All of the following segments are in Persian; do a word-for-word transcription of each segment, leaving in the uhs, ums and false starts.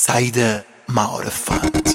سعید معارفت.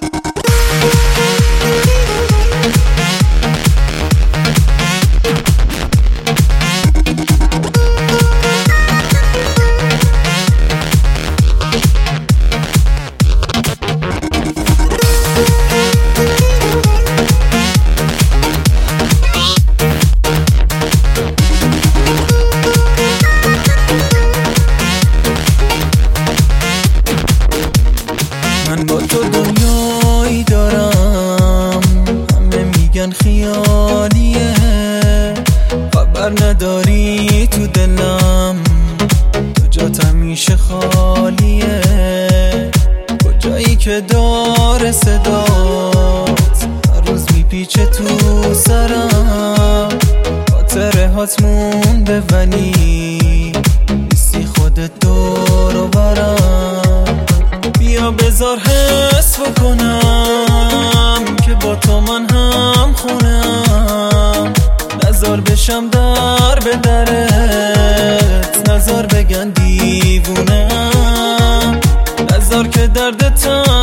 من با تو دنیایی دارم، همه میگن خیالیه، خبر نداری تو دلم تو جات همیشه خالیه. کجایی که داره صدات هر روز میپیچه تو سرم، خاطره هات مونده ولی نیستی خودت دور و برم. بیا بذار حس بکنم که با تو من هم خونم، نذار بشم در به درت، نذار بگن دیوونم، نذار که درد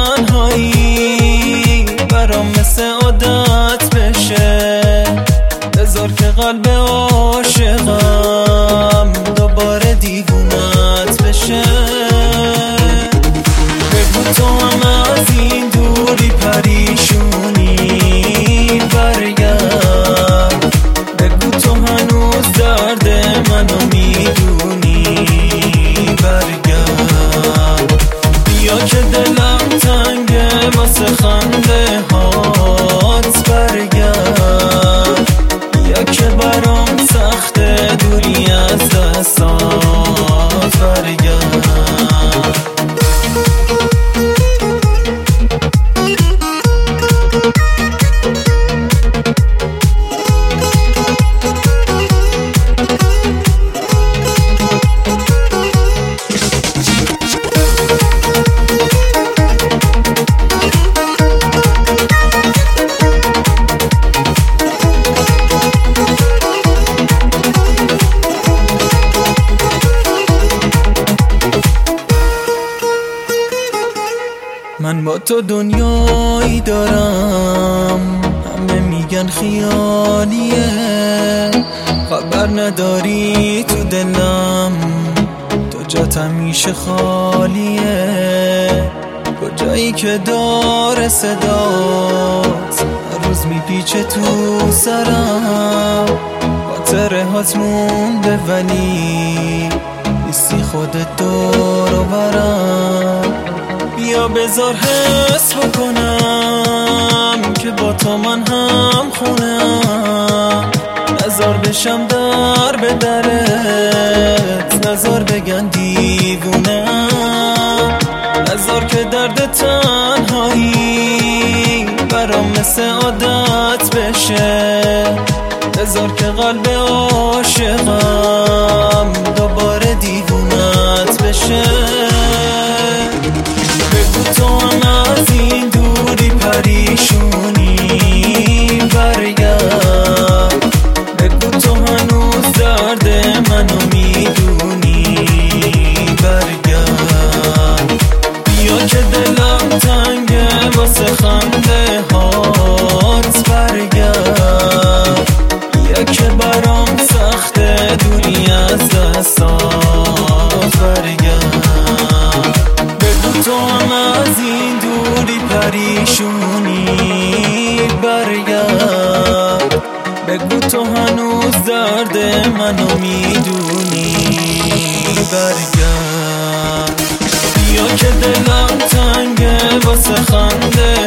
تنهایی برام مثل عادت بشه، بذار که قلب عاشقم دوباره دیوونت بشه. تو هم از این دوری پریشونی برگرد، بگو تو هنوز درد منو میدونی برگرد. بیا که دلم تنگه واسه خنده هات برگرد، بیا که برام سخته دوری از دستات برگرد. من با تو دنیایی دارم، همه میگن خیالیه، خبر نداری تو دلم تو جات همیشه خالیه. کجایی که داره صدات هر روز میپیچه تو سرم، خاطره هات مونده ولی نیستی خودت دور و برم. بیا بذار حس بکنم که با تو من هم خونم، نذار بشم در به درت، نذار بگن دیوونم، نذار که درد تنهایی برام مثل عادت بشه، بذار که قلب عاشقم دوباره دیوونت بشه. بگو تو هم از این دوری پریشونی برگرد، بگو تو هنوز درد منو میدونی برگرد. بیا که دلم تنگه واسه خنده هات برگرد، بیا که برام سخته دوری از دستات برگرد. تو هم از این دوری پریشونی برگرد، بگو تو هنوز درد منو میدونی برگرد. بیا که دلم تنگه واسه خنده